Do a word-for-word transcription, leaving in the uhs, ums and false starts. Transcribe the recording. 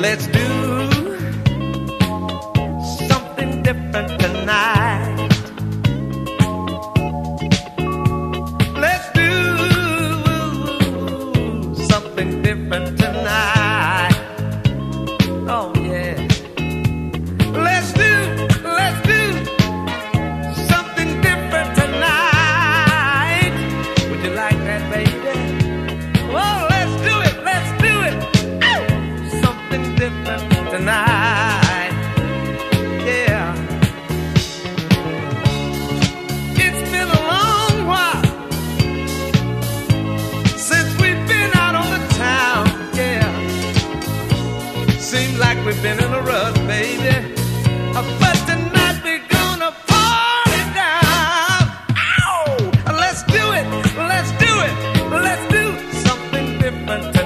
Let's do something different tonight. Let's do something different tonight. Oh yeah. Let's do, let's do something different tonight. Would you like that, baby? Oh, let's do it, let's do it. Ow! Something different tonight. Yeah. It's been a long while since we've been out on the town. Yeah. Seems like we've been in a rut, baby. Uh, But tonight we're gonna party down. Ow! Let's do it, let's do it, let's do something different.